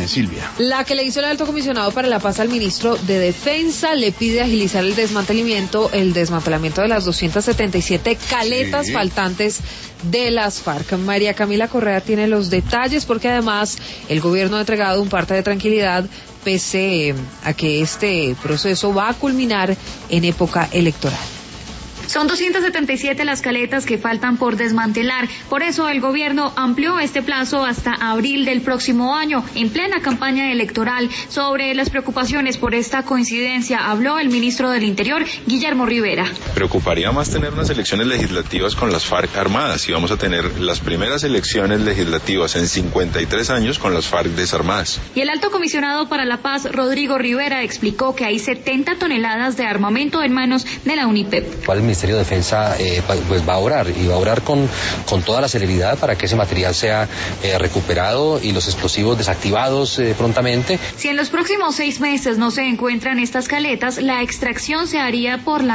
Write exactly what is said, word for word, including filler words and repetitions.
eh, Silvia. La que le hizo el alto comisionado para la paz al ministro de Defensa le pide agilizar el desmantelamiento, el desmantelamiento de las doscientas setenta y siete caletas sí. faltantes de las FARC. María Camila Correa tiene los detalles porque además el gobierno ha entregado un parte de tranquilidad pese a que este proceso va a culminar en época electoral. Son doscientas setenta y siete las caletas que faltan por desmantelar. Por eso el gobierno amplió este plazo hasta abril del próximo año, en plena campaña electoral. Sobre las preocupaciones por esta coincidencia habló el ministro del Interior, Guillermo Rivera. Preocuparía más tener unas elecciones legislativas con las FARC armadas y vamos a tener las primeras elecciones legislativas en cincuenta y tres años con las FARC desarmadas. Y el alto comisionado para la paz, Rodrigo Rivera, explicó que hay setenta toneladas de armamento en manos de la UNIPEP. El Ministerio de Defensa eh, pues va a obrar y va a obrar con, con toda la celeridad para que ese material sea eh, recuperado y los explosivos desactivados eh, prontamente. Si en los próximos seis meses no se encuentran estas caletas, la extracción se haría por la